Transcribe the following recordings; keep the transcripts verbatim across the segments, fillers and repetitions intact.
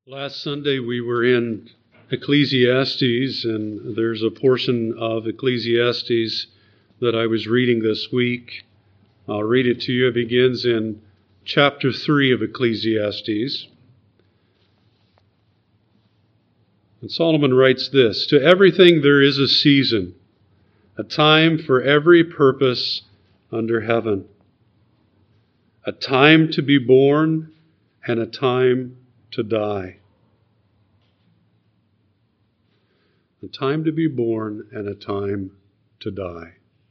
Last Sunday we were in Ecclesiastes, and there's a portion of Ecclesiastes that I was reading this week. I'll read it to you. It begins in chapter three of Ecclesiastes. And Solomon writes this: "To everything there is a season, a time for every purpose under heaven, a time to be born and a time to die. A time to be born and a time to die."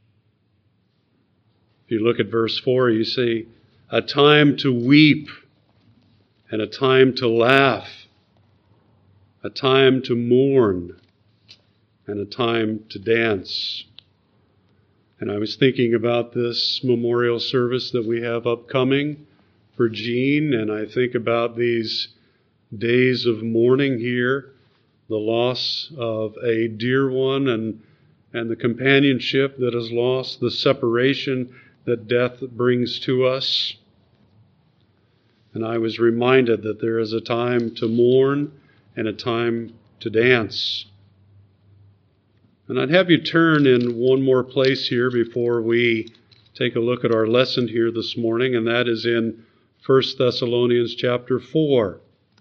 If you look at verse four, you see a time to weep and a time to laugh, a time to mourn and a time to dance. And I was thinking about this memorial service that we have upcoming for Jean, and I think about these days of mourning here, the loss of a dear one and, and the companionship that is lost, the separation that death brings to us. And I was reminded that there is a time to mourn and a time to dance. And I'd have you turn in one more place here before we take a look at our lesson here this morning, and that is in First Thessalonians chapter four.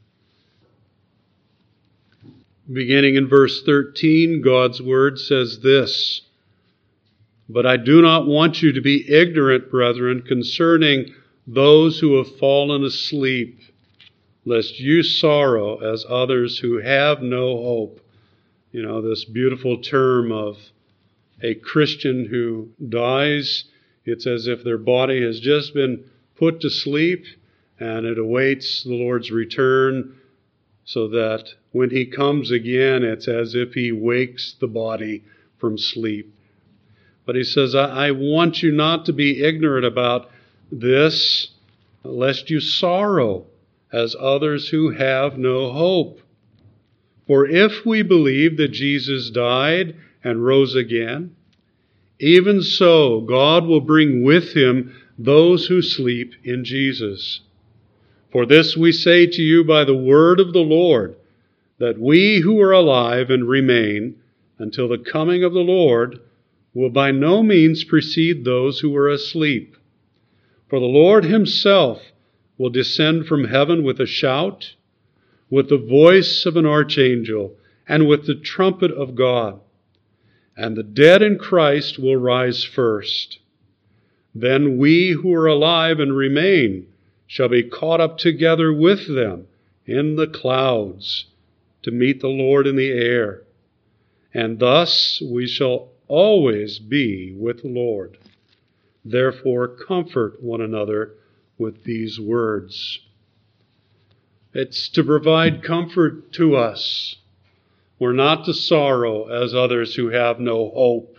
Beginning in verse thirteen, God's word says this: "But I do not want you to be ignorant, brethren, concerning those who have fallen asleep, lest you sorrow as others who have no hope." You know, this beautiful term of a Christian who dies, it's as if their body has just been put to sleep and it awaits the Lord's return, so that when he comes again, it's as if he wakes the body from sleep. But he says, I, I want you not to be ignorant about this, lest you sorrow as others who have no hope. For if we believe that Jesus died and rose again, even so God will bring with him those who sleep in Jesus. For this we say to you by the word of the Lord, that we who are alive and remain until the coming of the Lord will by no means precede those who are asleep. For the Lord himself will descend from heaven with a shout, with the voice of an archangel, and with the trumpet of God. And the dead in Christ will rise first. Then we who are alive and remain shall be caught up together with them in the clouds to meet the Lord in the air. And thus we shall always be with the Lord. Therefore comfort one another with these words. It's to provide comfort to us. We're not to sorrow as others who have no hope.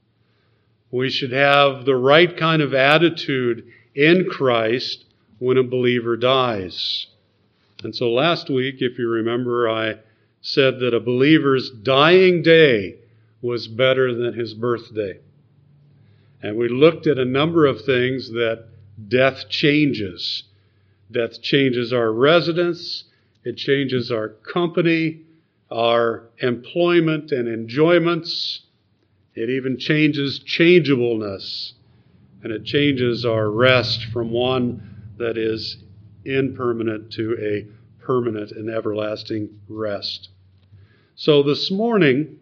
We should have the right kind of attitude in Christ when a believer dies. And so last week, if you remember, I said that a believer's dying day was better than his birthday. And we looked at a number of things that death changes. Death changes our residence, it changes our company, our employment and enjoyments. It even changes changeableness, and it changes our rest from one that is impermanent to a permanent and everlasting rest. So this morning,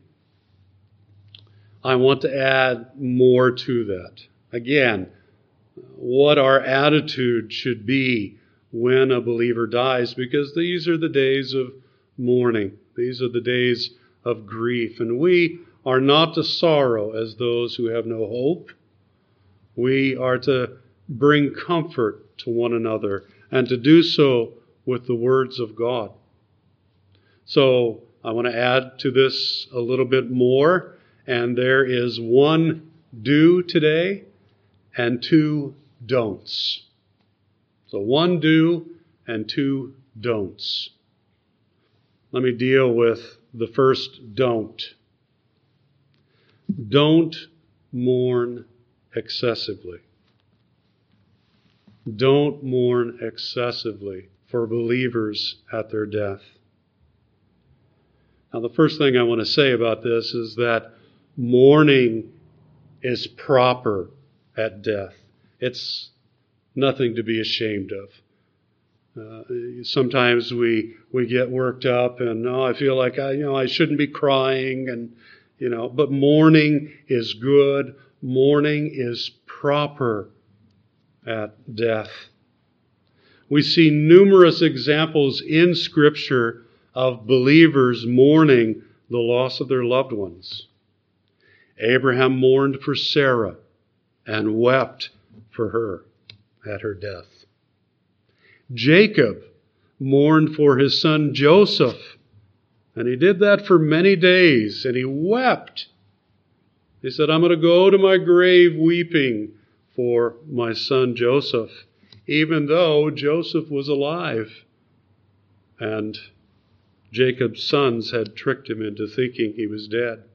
I want to add more to that. Again, what our attitude should be when a believer dies, because these are the days of mourning. These are the days of grief. And we are not to sorrow as those who have no hope. We are to bring comfort to one another and to do so with the words of God. So I want to add to this a little bit more. And there is one do today and two don'ts. So one do and two don'ts. Let me deal with the first don't. Don't mourn excessively. Don't mourn excessively for believers at their death. Now, the first thing I want to say about this is that mourning is proper at death. It's nothing to be ashamed of. Uh, sometimes we we get worked up and, oh, I feel like I, you know, I shouldn't be crying, and you know, but mourning is good. Mourning is proper at death. We see numerous examples in Scripture of believers mourning the loss of their loved ones. Abraham mourned for Sarah and wept for her at her death. Jacob mourned for his son Joseph, and he did that for many days, and he wept. He said, I'm going to go to my grave weeping for my son Joseph, even though Joseph was alive. And Jacob's sons had tricked him into thinking he was dead.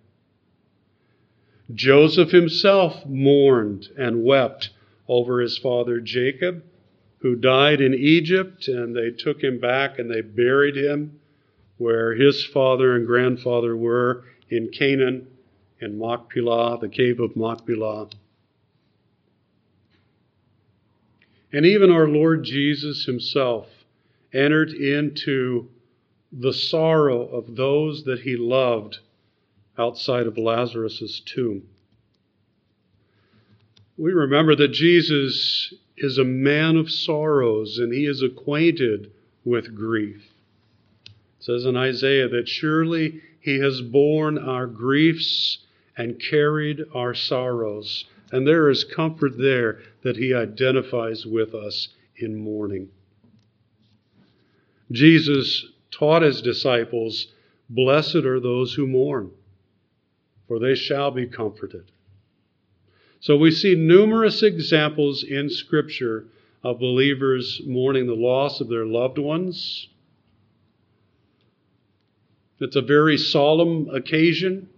Joseph himself mourned and wept over his father Jacob, who died in Egypt, and they took him back and they buried him where his father and grandfather were in Canaan, in Machpelah, the cave of Machpelah. And even our Lord Jesus himself entered into the sorrow of those that he loved outside of Lazarus' tomb. We remember that Jesus is a man of sorrows, and he is acquainted with grief. It says in Isaiah that surely he has borne our griefs and carried our sorrows. And there is comfort there that he identifies with us in mourning. Jesus taught his disciples, blessed are those who mourn, for they shall be comforted. So we see numerous examples in Scripture of believers mourning the loss of their loved ones. It's a very solemn occasion.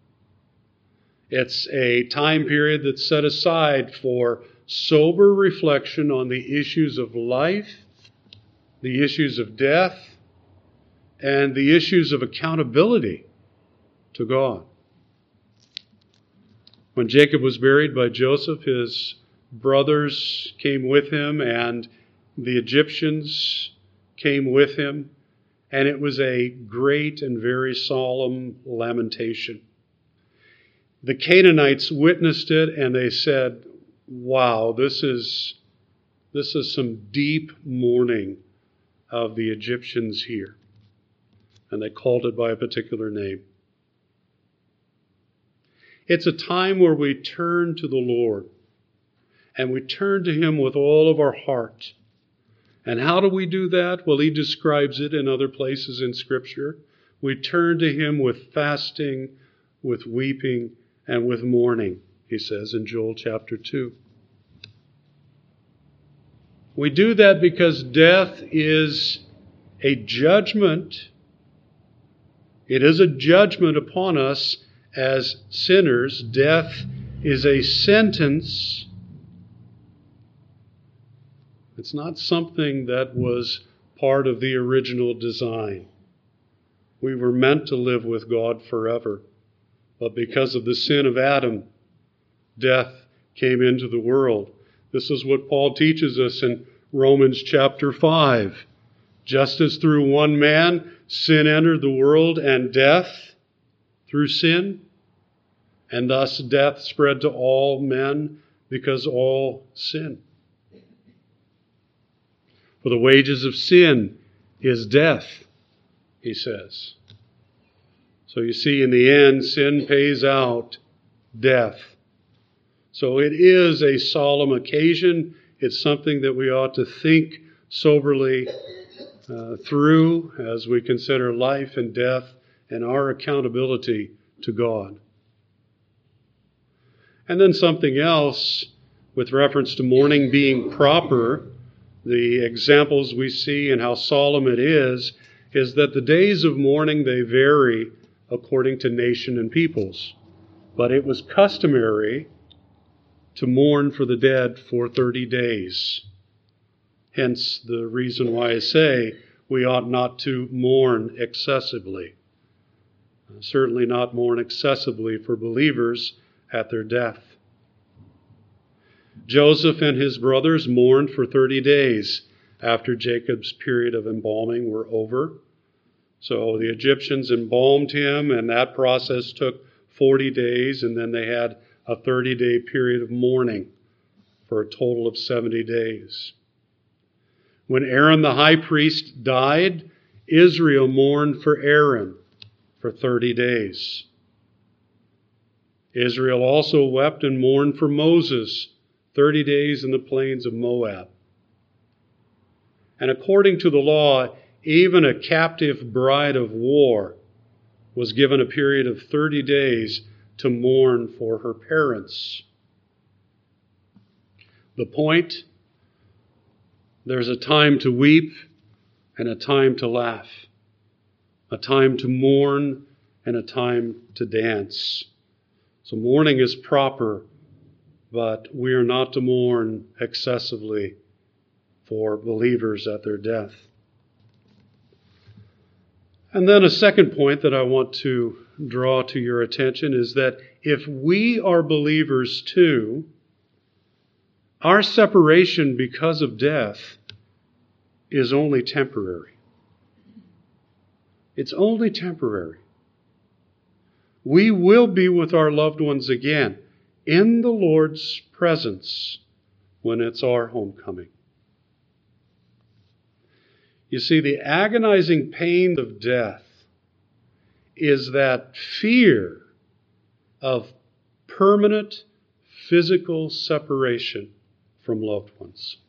It's a time period that's set aside for sober reflection on the issues of life, the issues of death, and the issues of accountability to God. When Jacob was buried by Joseph, his brothers came with him, and the Egyptians came with him, and it was a great and very solemn lamentation. The Canaanites witnessed it, and they said, wow, this is, this is some deep mourning of the Egyptians here. And they called it by a particular name. It's a time where we turn to the Lord, and we turn to him with all of our heart. And how do we do that? Well, he describes it in other places in Scripture. We turn to him with fasting, with weeping, and with mourning, he says in Joel chapter two. We do that because death is a judgment. It is a judgment upon us as sinners. Death is a sentence. It's not something that was part of the original design. We were meant to live with God forever. But because of the sin of Adam, death came into the world. This is what Paul teaches us in Romans chapter five. Just as through one man sin entered the world, and death through sin, and thus death spread to all men because all sin. For the wages of sin is death, he says. So you see, in the end, sin pays out death. So it is a solemn occasion. It's something that we ought to think soberly uh, through as we consider life and death and our accountability to God. And then something else with reference to mourning being proper. The examples we see and how solemn it is, is that the days of mourning, they vary according to nation and peoples. But it was customary to mourn for the dead for thirty days. Hence the reason why I say we ought not to mourn excessively. Certainly not mourn excessively for believers at their death. Joseph and his brothers mourned for thirty days after Jacob's period of embalming were over. So the Egyptians embalmed him, and that process took forty days, and then they had a thirty-day period of mourning for a total of seventy days. When Aaron the high priest died, Israel mourned for Aaron for thirty days. Israel also wept and mourned for Moses thirty days in the plains of Moab. And according to the law, even a captive bride of war was given a period of thirty days to mourn for her parents. The point, there's a time to weep and a time to laugh, a time to mourn and a time to dance. So mourning is proper, but we are not to mourn excessively for believers at their death. And then a second point that I want to draw to your attention is that if we are believers too, our separation because of death is only temporary. It's only temporary. We will be with our loved ones again in the Lord's presence when it's our homecoming. You see, the agonizing pain of death is that fear of permanent physical separation from loved ones.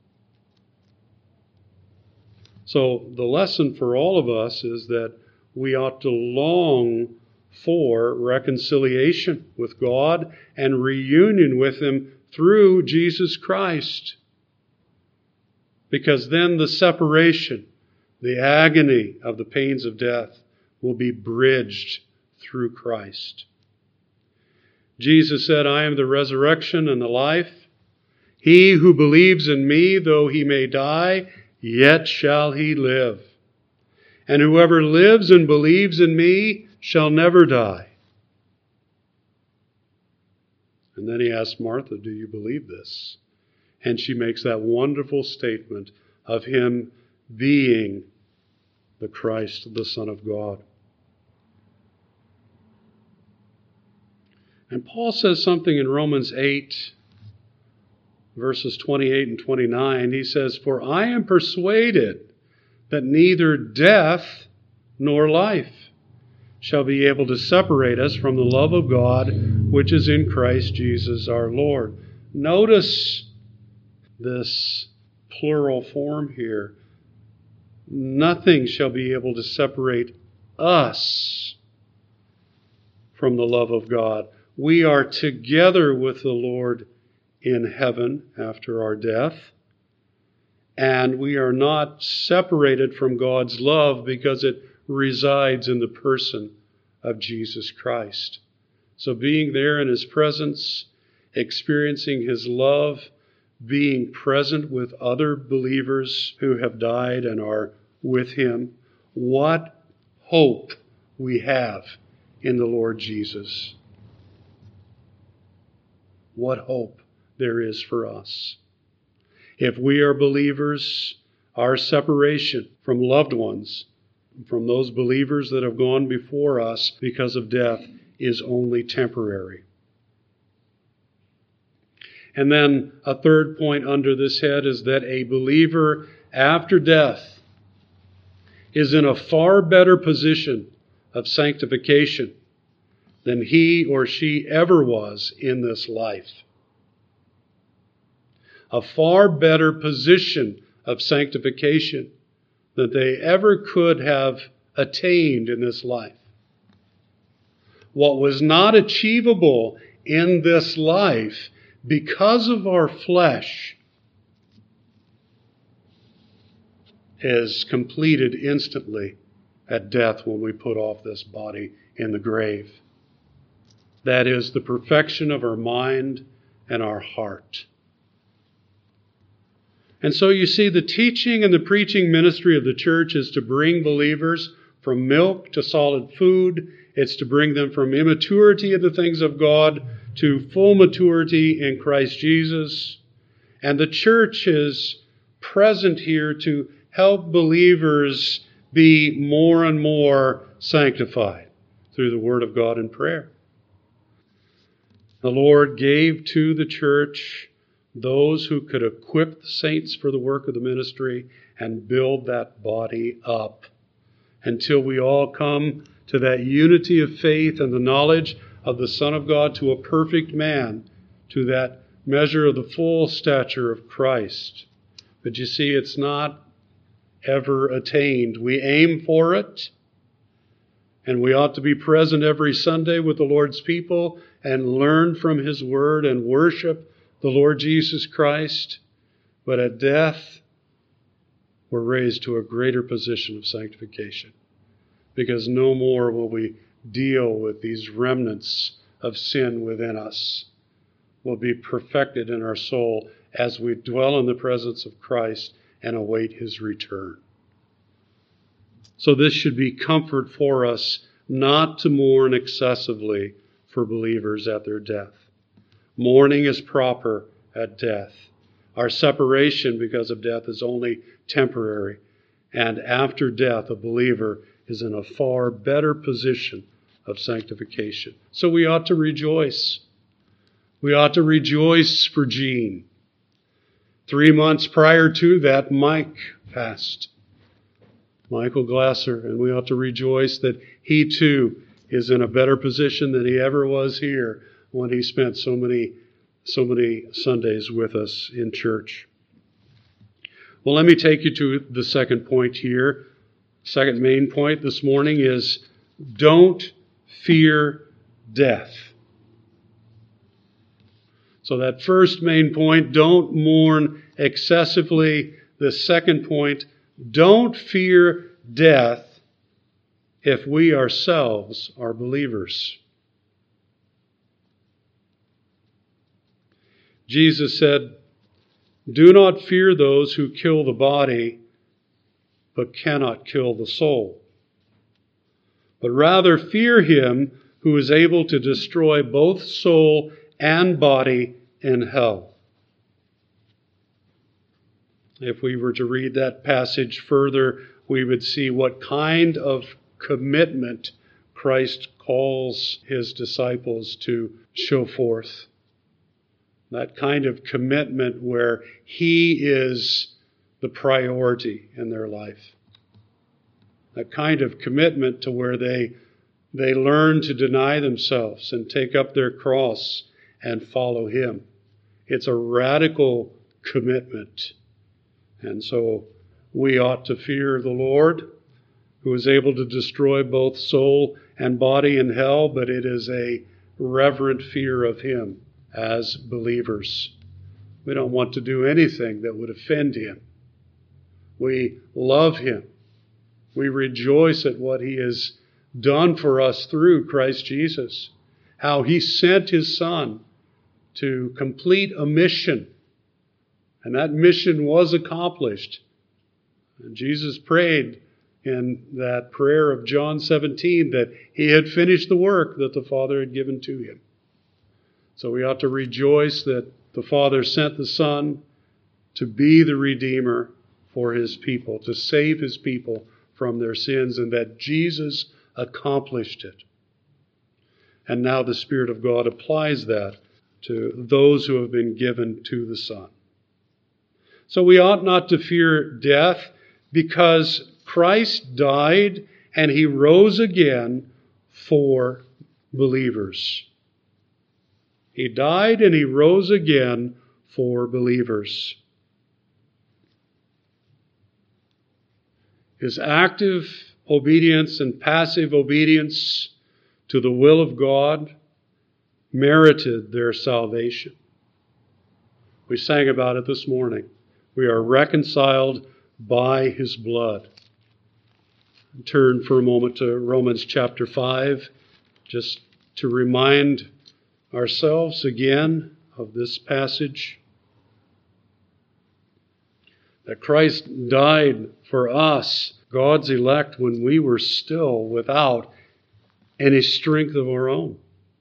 So the lesson for all of us is that we ought to long for reconciliation with God and reunion with Him through Jesus Christ. Because then the separation, the agony of the pains of death will be bridged through Christ. Jesus said, I am the resurrection and the life. He who believes in me, though he may die, yet shall he live. And whoever lives and believes in me shall never die. And then he asked Martha, do you believe this? And she makes that wonderful statement of him being the Christ, the Son of God. And Paul says something in Romans eight, verses twenty-eight and twenty-nine. He says, for I am persuaded that neither death nor life shall be able to separate us from the love of God, which is in Christ Jesus our Lord. Notice this plural form here. Nothing shall be able to separate us from the love of God. We are together with the Lord in heaven after our death. And we are not separated from God's love because it resides in the person of Jesus Christ. So being there in His presence, experiencing His love, being present with other believers who have died and are with Him, what hope we have in the Lord Jesus. What hope there is for us. If we are believers, our separation from loved ones, from those believers that have gone before us because of death, is only temporary. And then a third point under this head is that a believer after death is in a far better position of sanctification than he or she ever was in this life. A far better position of sanctification than they ever could have attained in this life. What was not achievable in this life because of our flesh is completed instantly at death when we put off this body in the grave. That is the perfection of our mind and our heart. And so you see, the teaching and the preaching ministry of the church is to bring believers from milk to solid food. It's to bring them from immaturity in the things of God to full maturity in Christ Jesus. And the church is present here to help believers be more and more sanctified through the Word of God and prayer. The Lord gave to the church those who could equip the saints for the work of the ministry and build that body up until we all come to that unity of faith and the knowledge of the Son of God, to a perfect man, to that measure of the full stature of Christ. But you see, it's not ever attained. We aim for it, and we ought to be present every Sunday with the Lord's people and learn from His Word and worship the Lord Jesus Christ. But at death, we're raised to a greater position of sanctification, because no more will we deal with these remnants of sin within us. We'll be perfected in our soul as we dwell in the presence of Christ and await His return. So this should be comfort for us not to mourn excessively for believers at their death. Mourning is proper at death. Our separation because of death is only temporary. And after death, a believer is in a far better position of sanctification. So we ought to rejoice. We ought to rejoice for Jean. Three months prior to that, Mike passed. Michael Glasser. And we ought to rejoice that he too is in a better position than he ever was here when he spent so many, so many Sundays with us in church. Well, let me take you to the second point here. Second main point this morning is don't fear death. So that first main point, don't mourn excessively. The second point, don't fear death if we ourselves are believers. Jesus said, "Do not fear those who kill the body, but cannot kill the soul. But rather fear Him who is able to destroy both soul and body in hell." If we were to read that passage further, we would see what kind of commitment Christ calls His disciples to show forth. That kind of commitment where He is the priority in their life. That kind of commitment to where they, they learn to deny themselves and take up their cross and follow Him. It's a radical commitment. And so we ought to fear the Lord, who is able to destroy both soul and body in hell, but it is a reverent fear of Him as believers. We don't want to do anything that would offend Him. We love Him. We rejoice at what He has done for us through Christ Jesus, how He sent His Son to complete a mission. And that mission was accomplished. And Jesus prayed in that prayer of John seventeen that He had finished the work that the Father had given to Him. So we ought to rejoice that the Father sent the Son to be the Redeemer for His people, to save His people from their sins, and that Jesus accomplished it. And now the Spirit of God applies that to those who have been given to the Son. So we ought not to fear death, because Christ died and He rose again for believers. He died and He rose again for believers. His active obedience and passive obedience to the will of God merited their salvation. We sang about it this morning. We are reconciled by His blood. Turn for a moment to Romans chapter five, just to remind ourselves again of this passage. That Christ died for us God's elect when we were still without any strength of our own.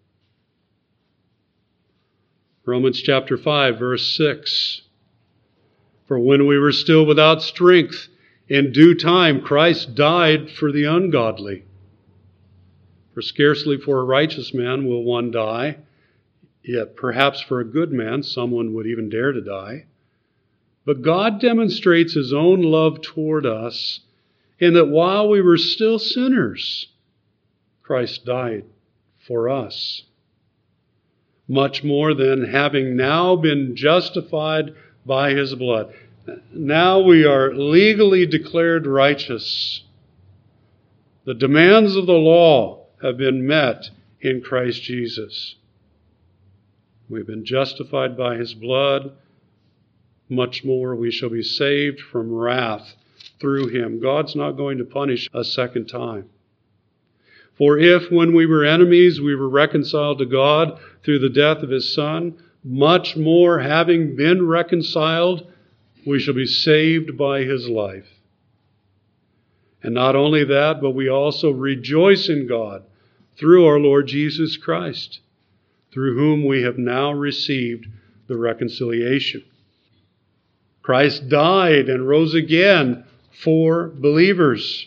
Romans chapter five, verse six. For when we were still without strength, in due time Christ died for the ungodly. For scarcely for a righteous man will one die, yet perhaps for a good man someone would even dare to die. But God demonstrates His own love toward us in that while we were still sinners, Christ died for us. Much more than having now been justified by His blood. Now we are legally declared righteous. The demands of the law have been met in Christ Jesus. We've been justified by His blood. Much more, we shall be saved from wrath through Him. God's not going to punish a second time. For if, when we were enemies, we were reconciled to God through the death of His Son, much more, having been reconciled, we shall be saved by His life. And not only that, but we also rejoice in God through our Lord Jesus Christ, through whom we have now received the reconciliation. Christ died and rose again for believers.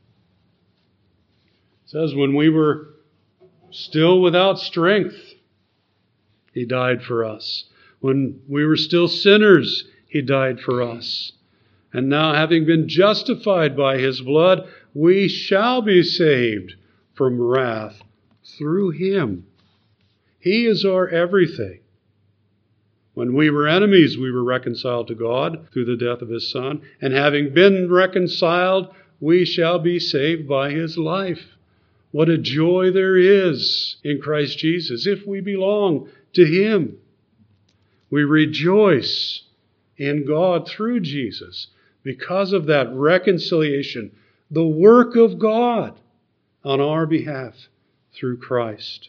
It says, when we were still without strength, He died for us. When we were still sinners, He died for us. And now, having been justified by His blood, we shall be saved from wrath through Him. He is our everything. When we were enemies, we were reconciled to God through the death of His Son. And having been reconciled, we shall be saved by His life. What a joy there is in Christ Jesus if we belong to Him. We rejoice in God through Jesus because of that reconciliation, the work of God on our behalf through Christ.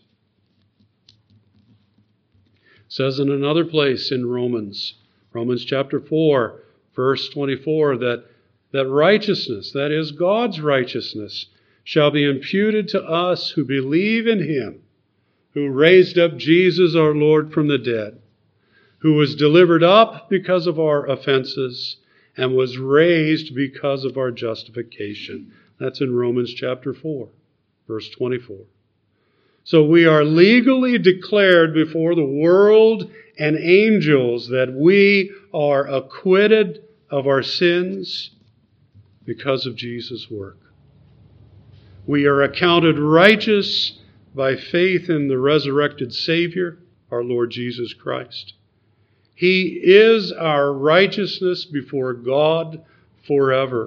It says in another place in Romans, Romans chapter four, verse twenty-four, that, that righteousness, that is God's righteousness, shall be imputed to us who believe in Him, who raised up Jesus our Lord from the dead, who was delivered up because of our offenses and was raised because of our justification. That's in Romans chapter four, verse twenty-four. So we are legally declared before the world and angels that we are acquitted of our sins because of Jesus' work. We are accounted righteous by faith in the resurrected Savior, our Lord Jesus Christ. He is our righteousness before God forever.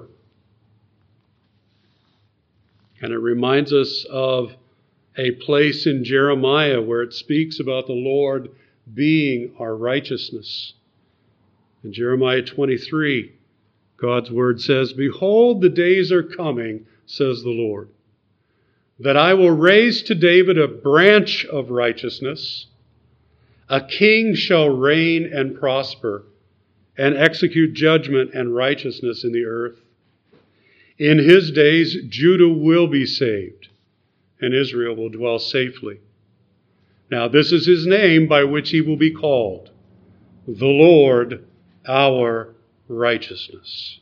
And it reminds us of a place in Jeremiah where it speaks about the Lord being our righteousness. In Jeremiah twenty-three, God's word says, "Behold, the days are coming, says the Lord, that I will raise to David a branch of righteousness. A king shall reign and prosper, and execute judgment and righteousness in the earth. In his days Judah will be saved, and Israel will dwell safely. Now this is his name by which he will be called, the Lord our righteousness."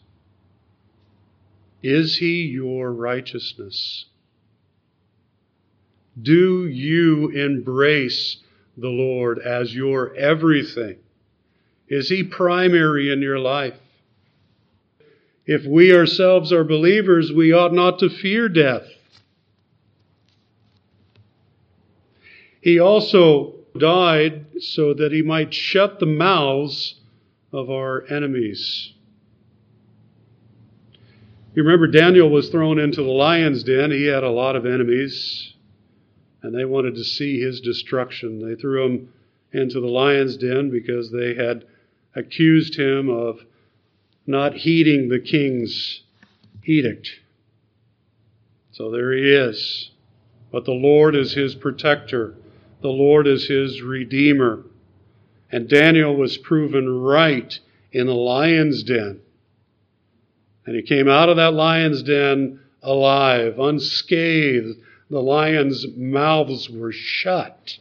Is He your righteousness? Do you embrace the Lord as your everything? Is He primary in your life? If we ourselves are believers, we ought not to fear death. He also died so that He might shut the mouths of our enemies. You remember Daniel was thrown into the lion's den. He had a lot of enemies, and they wanted to see his destruction. They threw him into the lion's den because they had accused him of not heeding the king's edict. So there he is. But the Lord is his protector. The Lord is his redeemer. And Daniel was proven right in the lion's den. And he came out of that lion's den alive, unscathed. The lions' mouths were shut,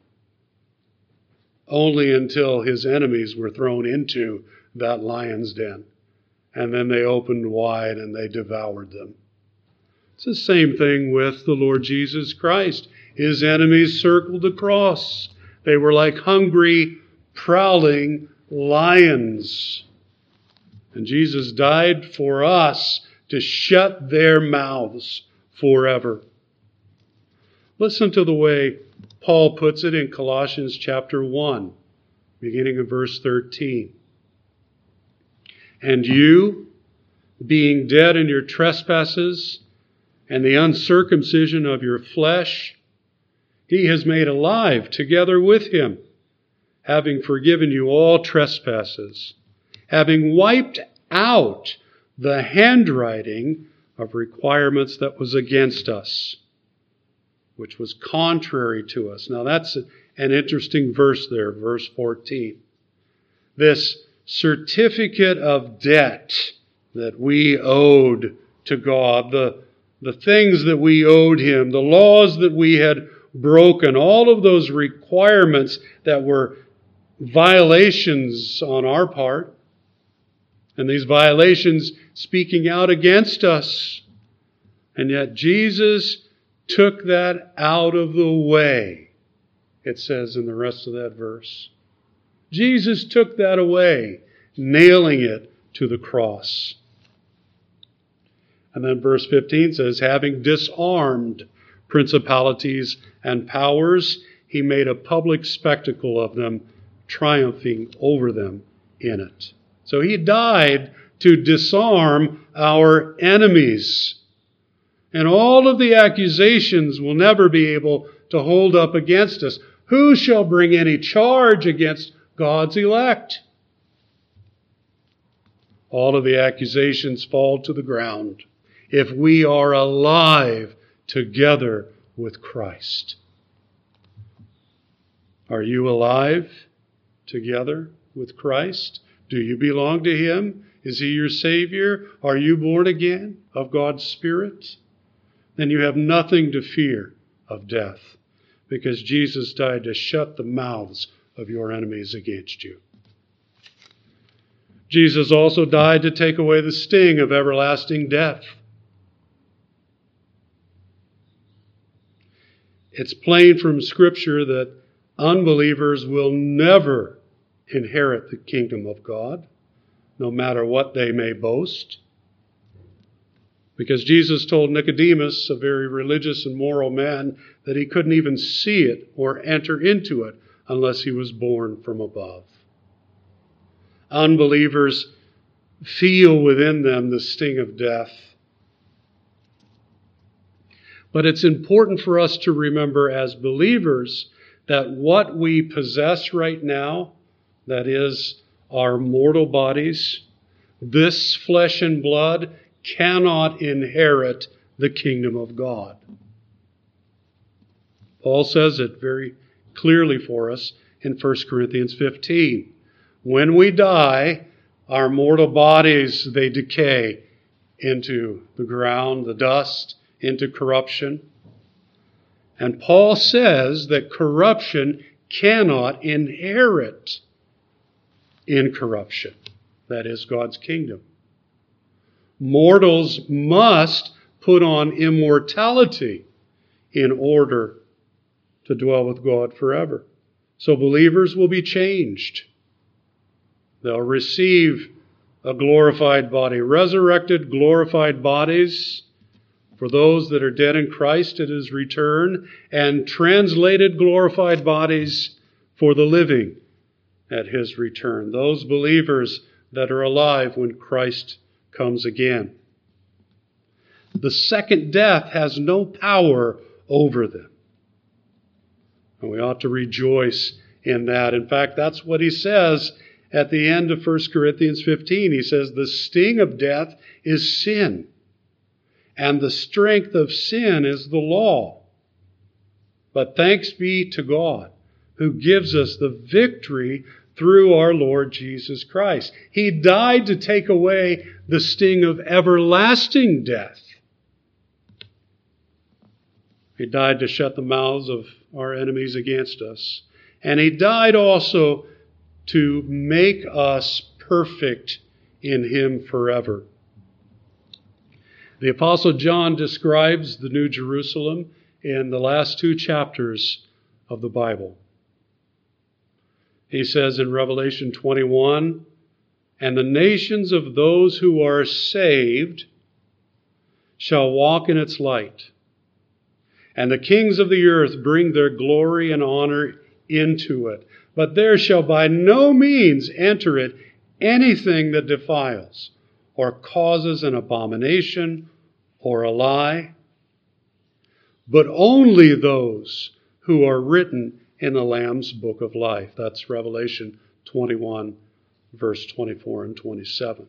only until his enemies were thrown into that lion's den. And then they opened wide and they devoured them. It's the same thing with the Lord Jesus Christ. His enemies circled the cross. They were like hungry, prowling lions. And Jesus died for us to shut their mouths forever. Listen to the way Paul puts it in Colossians chapter one, beginning in verse thirteen. And you, being dead in your trespasses and the uncircumcision of your flesh, he has made alive together with him, having forgiven you all trespasses, having wiped out the handwriting of requirements that was against us, which was contrary to us. Now that's an interesting verse there, verse fourteen. This certificate of debt that we owed to God, the, the things that we owed him, the laws that we had broken, all of those requirements that were violations on our part, and these violations speaking out against us. And yet Jesus took that out of the way, it says in the rest of that verse. Jesus took that away, nailing it to the cross. And then verse fifteen says, having disarmed principalities and powers, he made a public spectacle of them, triumphing over them in it. So he died to disarm our enemies. And all of the accusations will never be able to hold up against us. Who shall bring any charge against God's elect? All of the accusations fall to the ground if we are alive together with Christ. Are you alive together with Christ? Do you belong to him? Is he your Savior? Are you born again of God's Spirit? Then you have nothing to fear of death, because Jesus died to shut the mouths of your enemies against you. Jesus also died to take away the sting of everlasting death. It's plain from Scripture that unbelievers will never inherit the kingdom of God, no matter what they may boast. Because Jesus told Nicodemus, a very religious and moral man, that he couldn't even see it or enter into it unless he was born from above. Unbelievers feel within them the sting of death. But it's important for us to remember as believers that what we possess right now, that is our mortal bodies, this flesh and blood, cannot inherit the kingdom of God. Paul says it very clearly for us in First Corinthians fifteen. When we die, our mortal bodies, they decay into the ground, the dust, into corruption. And Paul says that corruption cannot inherit incorruption. That is God's kingdom. Mortals must put on immortality in order to dwell with God forever. So believers will be changed. They'll receive a glorified body, resurrected, glorified bodies for those that are dead in Christ at his return, and translated glorified bodies for the living at his return. Those believers that are alive when Christ comes again. The second death has no power over them. And we ought to rejoice in that. In fact, that's what he says at the end of First Corinthians fifteen. He says, the sting of death is sin, and the strength of sin is the law. But thanks be to God, who gives us the victory through our Lord Jesus Christ. He died to take away the sting of everlasting death. He died to shut the mouths of our enemies against us. And he died also to make us perfect in him forever. The Apostle John describes the New Jerusalem in the last two chapters of the Bible. He says in Revelation twenty-one, "And the nations of those who are saved shall walk in its light. And the kings of the earth bring their glory and honor into it. But there shall by no means enter it anything that defiles, or causes an abomination, or a lie, but only those who are written in the Lamb's book of life." That's Revelation twenty-one, verse twenty-four and twenty-seven.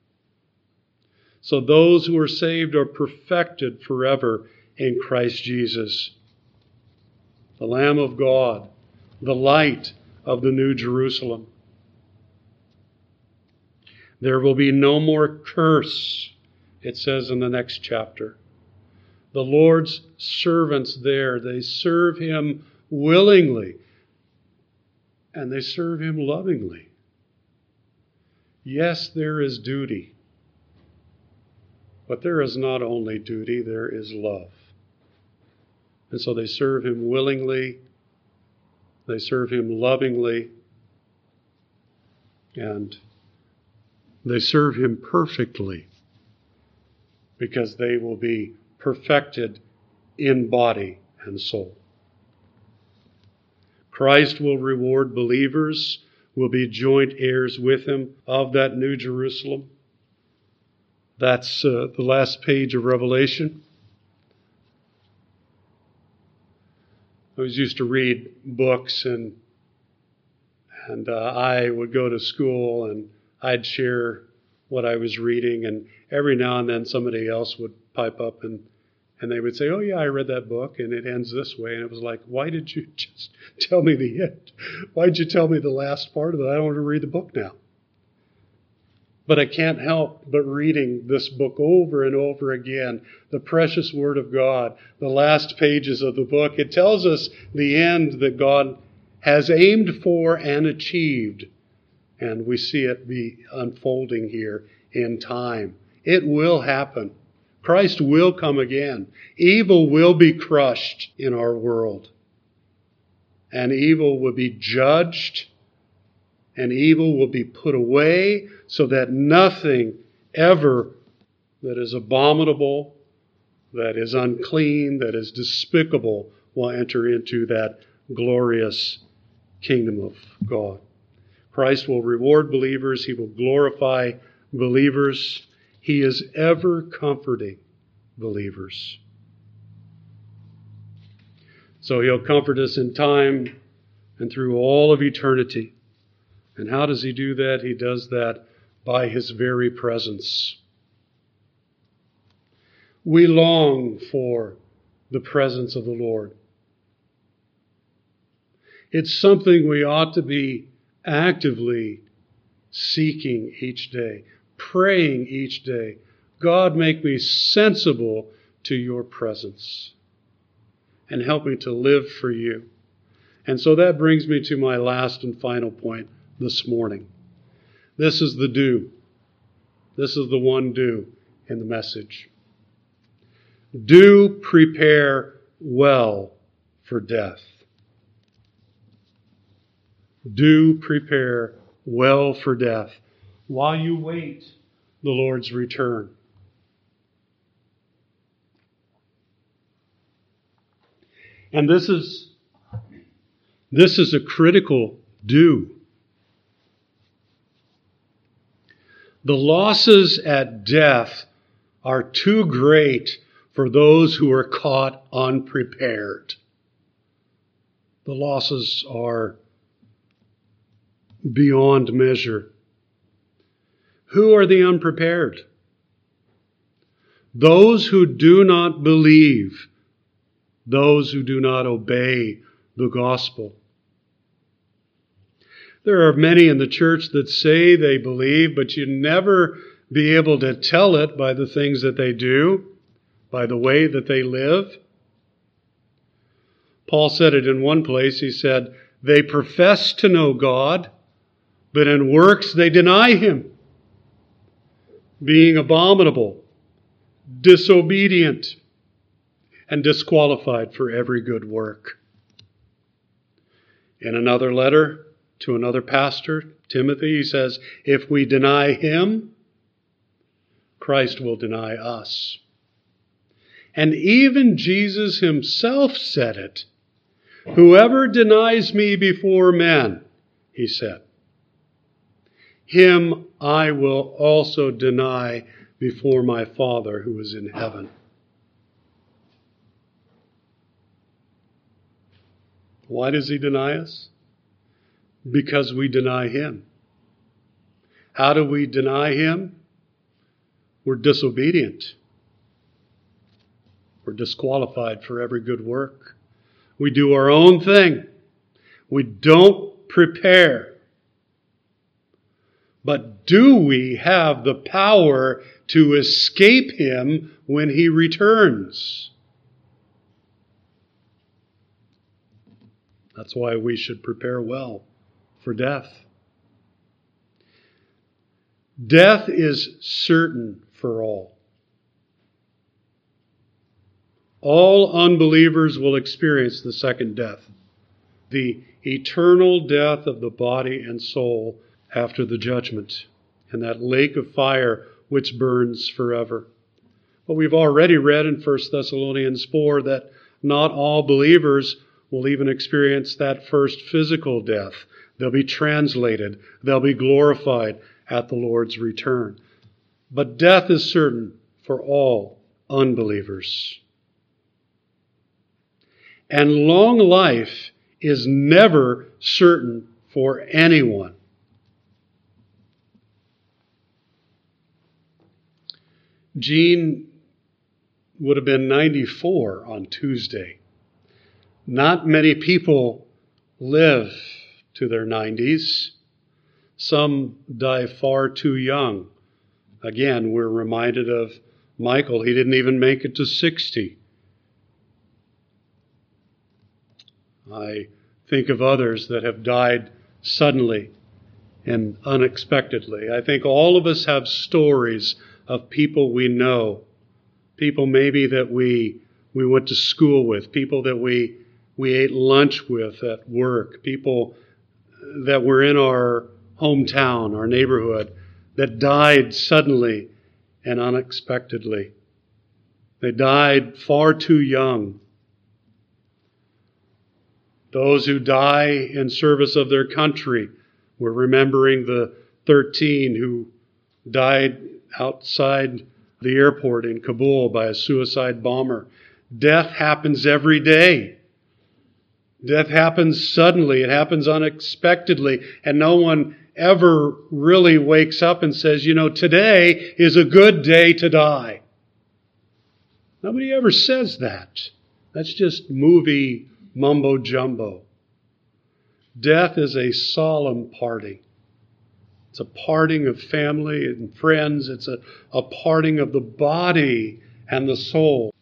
So those who are saved are perfected forever in Christ Jesus, the Lamb of God, the light of the New Jerusalem. There will be no more curse, it says in the next chapter. The Lord's servants there, they serve him willingly, and they serve him lovingly. Yes, there is duty, but there is not only duty, there is love. And so they serve him willingly, they serve him lovingly, and they serve him perfectly, because they will be perfected in body and soul. Christ will reward believers, will be joint heirs with him of that New Jerusalem. That's uh, the last page of Revelation. I was used to read books, and and uh, I would go to school and I'd share what I was reading, and every now and then somebody else would pipe up and and they would say, "Oh yeah, I read that book and it ends this way." And it was like, why did you just tell me the end? Why did you tell me the last part of it? I don't want to read the book now. But I can't help but reading this book over and over again, the precious Word of God, the last pages of the book. It tells us the end that God has aimed for and achieved. And we see it be unfolding here in time. It will happen. Christ will come again. Evil will be crushed in our world. And evil will be judged. And evil will be put away, so that nothing ever that is abominable, that is unclean, that is despicable will enter into that glorious kingdom of God. Christ will reward believers. He will glorify believers. He is ever comforting believers. So he'll comfort us in time and through all of eternity. And how does he do that? He does that by his very presence. We long for the presence of the Lord. It's something we ought to be actively seeking each day, praying each day. God, make me sensible to your presence and help me to live for you. And so that brings me to my last and final point this morning. This is the do. This is the one do in the message. Do prepare well for death. Do prepare well for death while you wait the Lord's return. And this is, this is a critical do. The losses at death are too great for those who are caught unprepared. The losses are beyond measure. Who are the unprepared? Those who do not believe, those who do not obey the gospel. There are many in the church that say they believe, but you never be able to tell it by the things that they do, by the way that they live. Paul said it in one place. He said, they profess to know God, but in works they deny Him, being abominable, disobedient, and disqualified for every good work. In another letter to another pastor, Timothy, he says, if we deny Him, Christ will deny us. And even Jesus Himself said it. Whoever denies me before men, He said, him I will also deny before my Father who is in heaven. Why does He deny us? Because we deny Him. How do we deny Him? We're disobedient. We're disqualified for every good work. We do our own thing. We don't prepare. But do we have the power to escape Him when He returns? That's why we should prepare well for death. Death is certain for all. All unbelievers will experience the second death, the eternal death of the body and soul after the judgment, and that lake of fire which burns forever. But we've already read in First Thessalonians four that not all believers will even experience that first physical death. They'll be translated. They'll be glorified at the Lord's return. But death is certain for all unbelievers. And long life is never certain for anyone. Jean would have been ninety-four on Tuesday. Not many people live to their nineties. Some die far too young. Again, we're reminded of Michael. He didn't even make it to sixty. I think of others that have died suddenly and unexpectedly. I think all of us have stories of people we know, people maybe that we we went to school with, people that we we ate lunch with at work, people that were in our hometown, our neighborhood, that died suddenly and unexpectedly. They died far too young. Those who die in service of their country, we're remembering the thirteen who died outside the airport in Kabul by a suicide bomber. Death happens every day. Death happens suddenly. It happens unexpectedly. And no one ever really wakes up and says, you know, today is a good day to die. Nobody ever says that. That's just movie mumbo jumbo. Death is a solemn parting. It's a parting of family and friends. It's a, a parting of the body and the soul.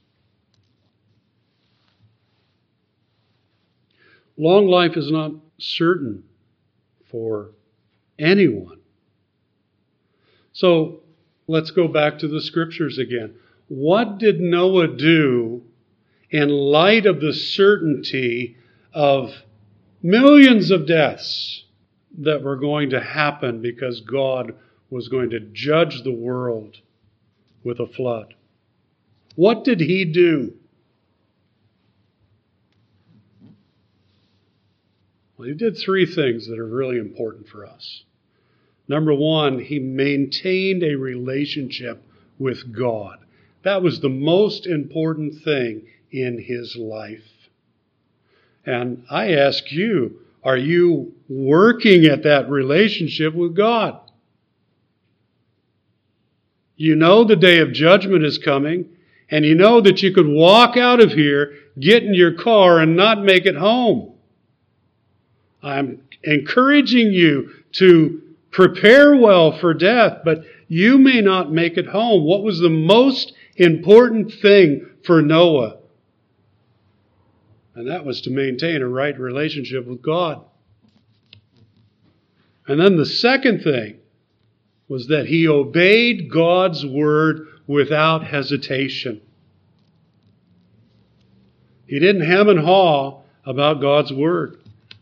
Long life is not certain for anyone. So let's go back to the scriptures again. What did Noah do in light of the certainty of millions of deaths that were going to happen because God was going to judge the world with a flood? What did he do? Well, he did three things that are really important for us. Number one, he maintained a relationship with God. That was the most important thing in his life. And I ask you, are you working at that relationship with God? You know the day of judgment is coming, and you know that you could walk out of here, get in your car, and not make it home. I'm encouraging you to prepare well for death, but you may not make it home. What was the most important thing for Noah? And that was to maintain a right relationship with God. And then the second thing was that he obeyed God's word without hesitation. He didn't hem and haw about God's word.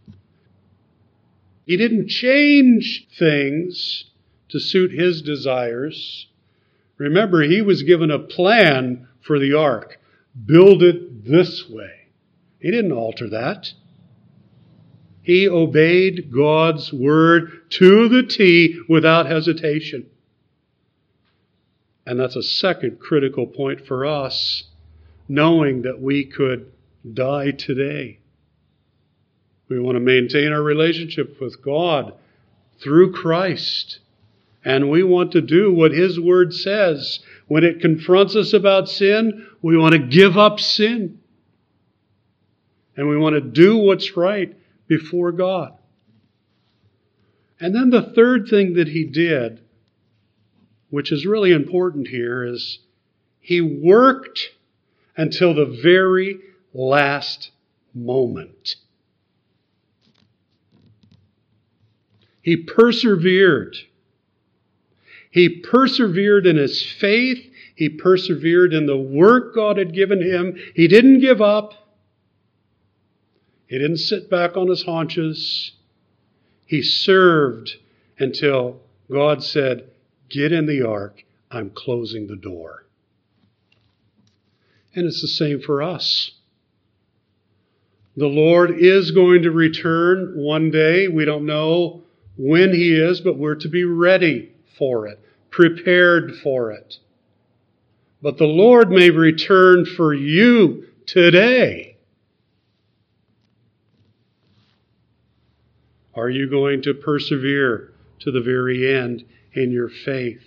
He didn't change things to suit his desires. Remember, he was given a plan for the ark. Build it this way. He didn't alter that. He obeyed God's word to the T without hesitation. And that's a second critical point for us, knowing that we could die today. We want to maintain our relationship with God through Christ. And we want to do what His Word says. When it confronts us about sin, we want to give up sin. And we want to do what's right before God. And then the third thing that he did, which is really important here, is he worked until the very last moment. He persevered. He persevered in his faith. He persevered in the work God had given him. He didn't give up. He didn't sit back on his haunches. He served until God said, "Get in the ark. I'm closing the door." And it's the same for us. The Lord is going to return one day. We don't know when He is, but we're to be ready for it, prepared for it. But the Lord may return for you today. Are you going to persevere to the very end in your faith?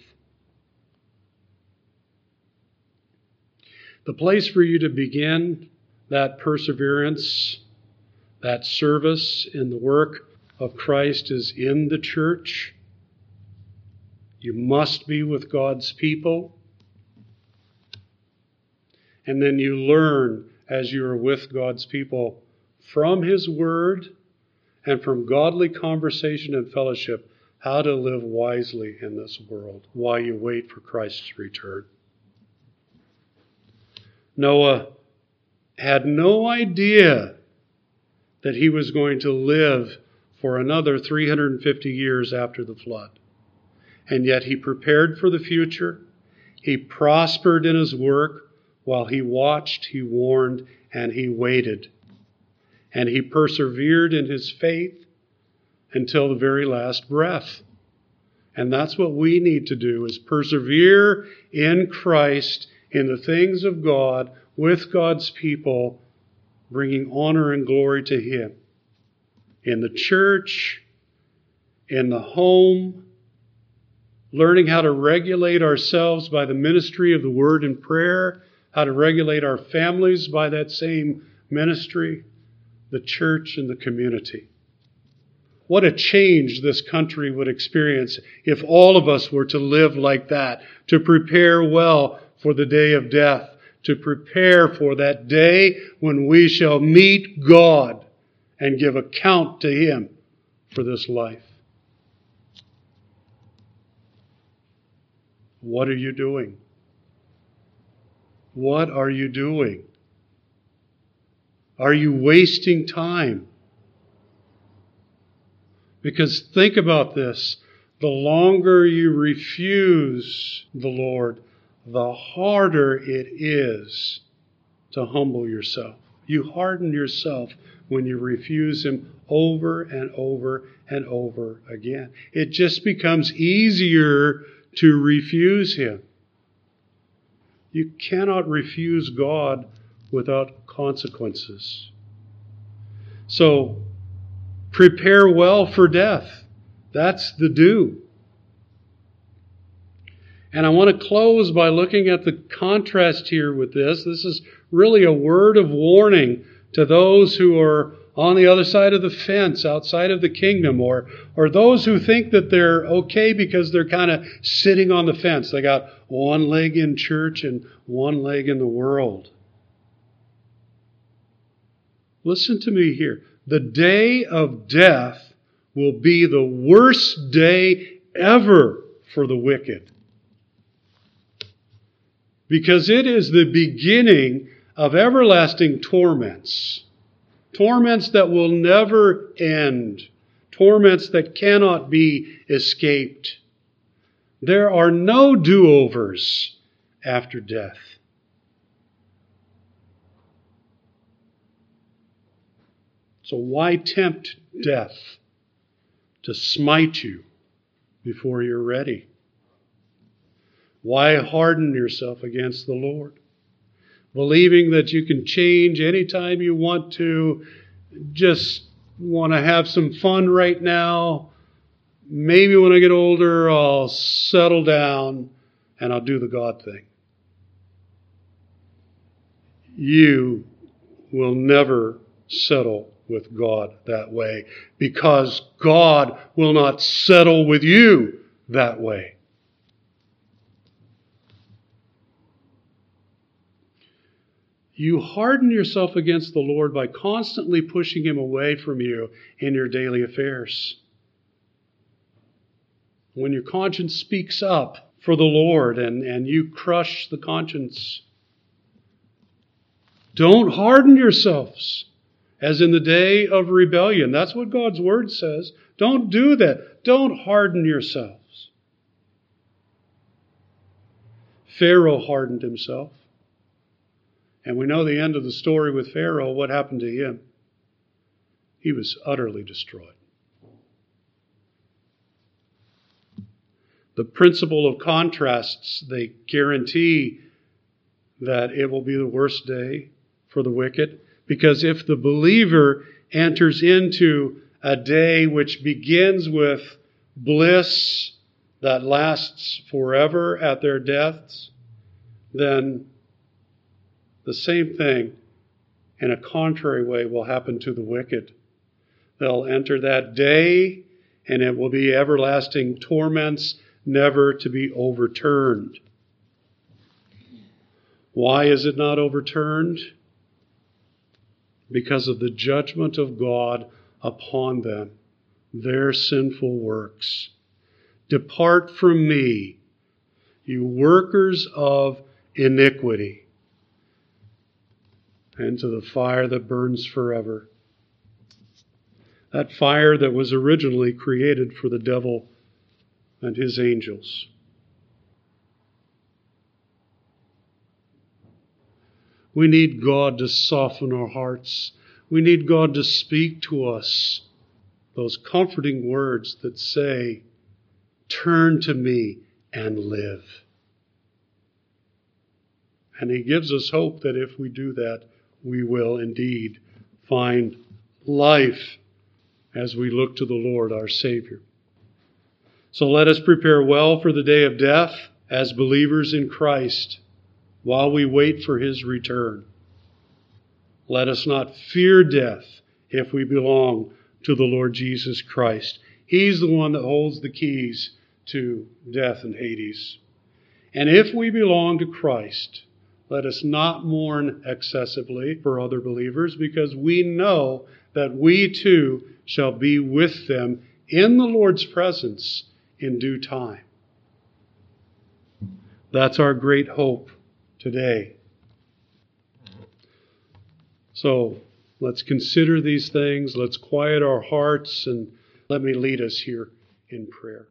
The place for you to begin that perseverance, that service in the work of Christ is in the church. You must be with God's people. And then you learn as you are with God's people from His Word and from godly conversation and fellowship how to live wisely in this world while you wait for Christ's return. Noah had no idea that he was going to live for another three hundred fifty years after the flood. And yet he prepared for the future. He prospered in his work while he watched, he warned, and he waited. And he persevered in his faith until the very last breath. And that's what we need to do, is persevere in Christ, in the things of God, with God's people, bringing honor and glory to Him. In the church, in the home, learning how to regulate ourselves by the ministry of the Word and prayer, how to regulate our families by that same ministry, the church and the community. What a change this country would experience if all of us were to live like that, to prepare well for the day of death, to prepare for that day when we shall meet God and give account to Him for this life. What are you doing? What are you doing? Are you wasting time? Because think about this. The longer you refuse the Lord, the harder it is to humble yourself. You harden yourself when you refuse Him over and over and over again. It just becomes easier to refuse Him. You cannot refuse God without consequences. So, prepare well for death. That's the do. And I want to close by looking at the contrast here with this. This is really a word of warning to those who are on the other side of the fence, outside of the kingdom, or or those who think that they're okay because they're kind of sitting on the fence. They got one leg in church and one leg in the world. Listen to me here. The day of death will be the worst day ever for the wicked. Because it is the beginning of everlasting torments. Torments that will never end. Torments that cannot be escaped. There are no do-overs after death. So why tempt death to smite you before you're ready? Why harden yourself against the Lord? Believing that you can change anytime you want to, just want to have some fun right now. Maybe when I get older, I'll settle down and I'll do the God thing. You will never settle with God that way, because God will not settle with you that way. You harden yourself against the Lord by constantly pushing Him away from you in your daily affairs. When your conscience speaks up for the Lord and, and you crush the conscience, don't harden yourselves as in the day of rebellion. That's what God's Word says. Don't do that. Don't harden yourselves. Pharaoh hardened himself. And we know the end of the story with Pharaoh. What happened to him? He was utterly destroyed. The principle of contrasts, they guarantee that it will be the worst day for the wicked. Because if the believer enters into a day which begins with bliss that lasts forever at their deaths, then the same thing in a contrary way will happen to the wicked. They'll enter that day and it will be everlasting torments, never to be overturned. Why is it not overturned? Because of the judgment of God upon them, their sinful works. Depart from me, you workers of iniquity, into the fire that burns forever. That fire that was originally created for the devil and his angels. We need God to soften our hearts. We need God to speak to us those comforting words that say, turn to me and live. And He gives us hope that if we do that, we will indeed find life as we look to the Lord our Savior. So let us prepare well for the day of death as believers in Christ, while we wait for His return. Let us not fear death if we belong to the Lord Jesus Christ. He's the one that holds the keys to death and Hades. And if we belong to Christ, let us not mourn excessively for other believers, because we know that we too shall be with them in the Lord's presence in due time. That's our great hope today. So let's consider these things. Let's quiet our hearts, and let me lead us here in prayer.